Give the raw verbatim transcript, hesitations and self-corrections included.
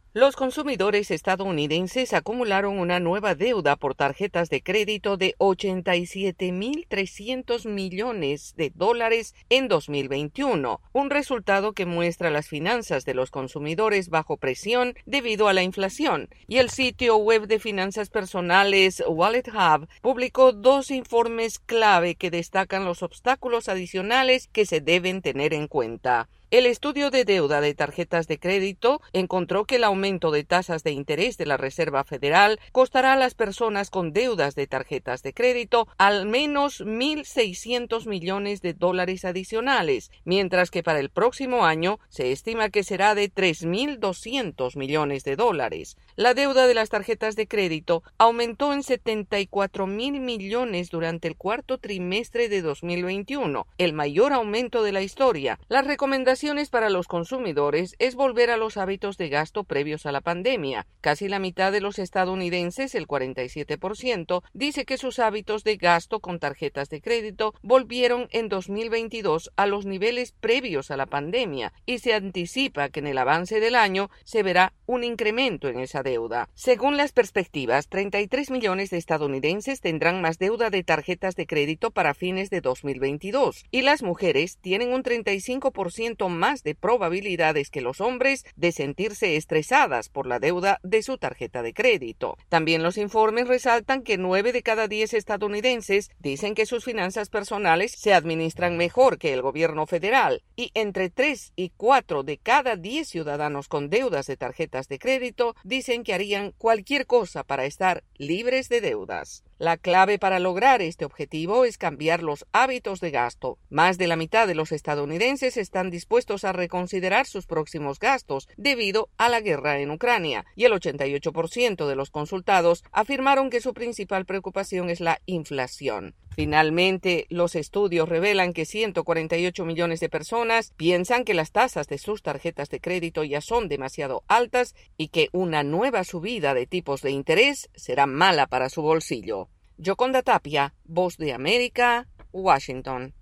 Los consumidores estadounidenses acumularon una nueva deuda por tarjetas de crédito de ochenta y siete mil trescientos millones de dólares en dos mil veintiuno, un resultado que muestra las finanzas de los consumidores bajo presión debido a la inflación. Y el sitio web de finanzas personales Wallet Hub publicó dos informes clave que destacan los obstáculos adicionales que se deben tener en cuenta. El estudio de deuda de tarjetas de crédito encontró que el aumento de tasas de interés de la Reserva Federal costará a las personas con deudas de tarjetas de crédito al menos mil seiscientos millones de dólares adicionales, mientras que para el próximo año se estima que será de tres mil doscientos millones de dólares. La deuda de las tarjetas de crédito aumentó en setenta y cuatro mil millones durante el cuarto trimestre de dos mil veintiuno, el mayor aumento de la historia. Las recomendaciones para los consumidores es volver a los hábitos de gasto previos a la pandemia. Casi la mitad de los estadounidenses, el cuarenta y siete por ciento, dice que sus hábitos de gasto con tarjetas de crédito volvieron en dos mil veintidós a los niveles previos a la pandemia y se anticipa que en el avance del año se verá un incremento en esa deuda. Según las perspectivas, treinta y tres millones de estadounidenses tendrán más deuda de tarjetas de crédito para fines de dos mil veintidós y las mujeres tienen un treinta y cinco por ciento más de probabilidades que los hombres de sentirse estresadas por la deuda de su tarjeta de crédito. También los informes resaltan que nueve de cada diez estadounidenses dicen que sus finanzas personales se administran mejor que el gobierno federal y entre tres y cuatro de cada diez ciudadanos con deudas de tarjetas de crédito dicen que harían cualquier cosa para estar libres de deudas. La clave para lograr este objetivo es cambiar los hábitos de gasto. Más de la mitad de los estadounidenses están dispuestos a reconsiderar sus próximos gastos debido a la guerra en Ucrania, y el ochenta y ocho por ciento de los consultados afirmaron que su principal preocupación es la inflación. Finalmente, los estudios revelan que ciento cuarenta y ocho millones de personas piensan que las tasas de sus tarjetas de crédito ya son demasiado altas y que una nueva subida de tipos de interés será mala para su bolsillo. Yoconda Tapia, Voz de América, Washington.